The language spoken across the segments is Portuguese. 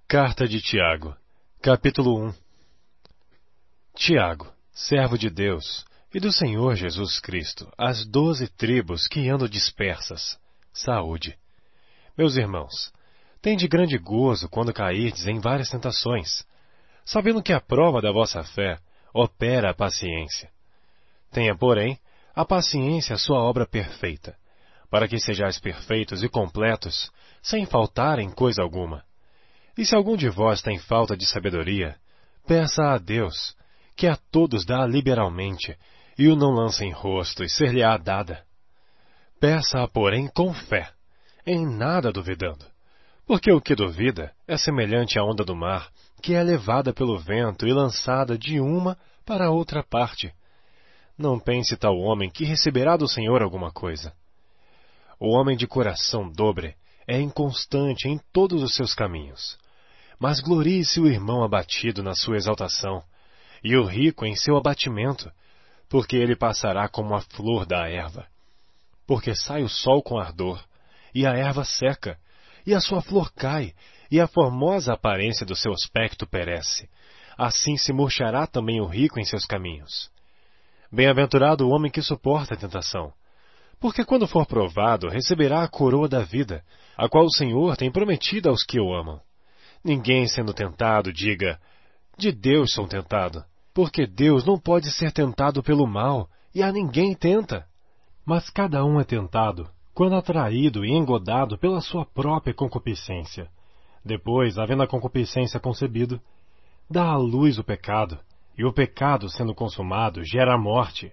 Carta de Tiago, capítulo 1. Tiago, servo de Deus e do Senhor Jesus Cristo, às 12 tribos que andam dispersas, saúde. Meus irmãos, tende grande gozo quando cairdes em várias tentações, sabendo que a prova da vossa fé opera a paciência. Tenha, porém, a paciência a sua obra perfeita, para que sejais perfeitos e completos, sem faltar em coisa alguma. E se algum de vós tem falta de sabedoria, peça a Deus, que a todos dá liberalmente, e o não lança em rosto, e ser-lhe-á dada. Peça-a, porém, com fé, em nada duvidando, porque o que duvida é semelhante à onda do mar, que é levada pelo vento e lançada de uma para outra parte. Não pense tal homem que receberá do Senhor alguma coisa. O homem de coração dobre é inconstante em todos os seus caminhos. Mas glorie-se o irmão abatido na sua exaltação, e o rico em seu abatimento, porque ele passará como a flor da erva. Porque sai o sol com ardor, e a erva seca, e a sua flor cai, e a formosa aparência do seu aspecto perece. Assim se murchará também o rico em seus caminhos. Bem-aventurado o homem que suporta a tentação, porque quando for provado, receberá a coroa da vida, a qual o Senhor tem prometido aos que o amam. Ninguém sendo tentado diga, de Deus sou tentado, porque Deus não pode ser tentado pelo mal, e a ninguém tenta. Mas cada um é tentado, quando atraído e engodado pela sua própria concupiscência. Depois, havendo a concupiscência concebido, dá à luz o pecado, e o pecado, sendo consumado, gera a morte.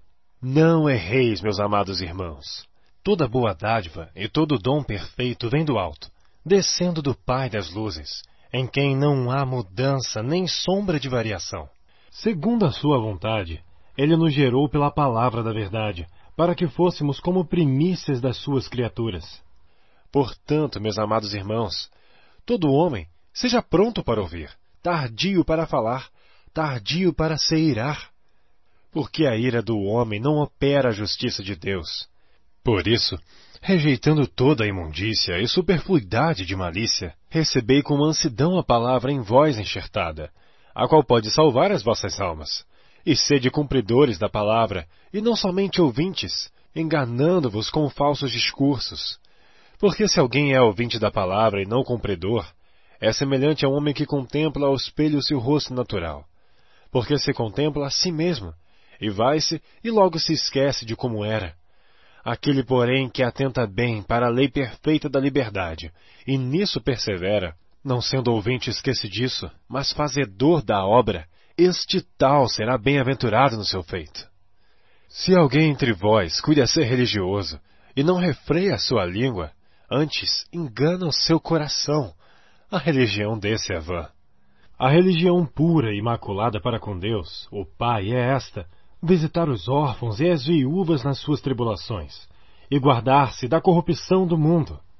Não erreis, meus amados irmãos. Toda boa dádiva e todo dom perfeito vem do alto, descendo do Pai das luzes, em quem não há mudança nem sombra de variação. Segundo a sua vontade, ele nos gerou pela palavra da verdade, para que fôssemos como primícias das suas criaturas. Portanto, meus amados irmãos, todo homem seja pronto para ouvir, tardio para falar, tardio para se irar, porque a ira do homem não opera a justiça de Deus. Por isso, rejeitando toda a imundícia e superfluidade de malícia, recebei com mansidão a palavra em vós enxertada, a qual pode salvar as vossas almas. E sede cumpridores da palavra, e não somente ouvintes, enganando-vos com falsos discursos. Porque se alguém é ouvinte da palavra e não cumpridor, é semelhante a um homem que contempla ao espelho seu rosto natural. Porque se contempla a si mesmo, e vai-se e logo se esquece de como era. Aquele, porém, que atenta bem para a lei perfeita da liberdade, e nisso persevera, não sendo ouvinte esquecidiço, mas fazedor da obra, este tal será bem-aventurado no seu feito. Se alguém entre vós cuida ser religioso, e não refreia a sua língua, antes engana o seu coração, a religião desse é vã. A religião pura e imaculada para com Deus, o Pai, é esta: visitar os órfãos e as viúvas nas suas tribulações, e guardar-se da corrupção do mundo.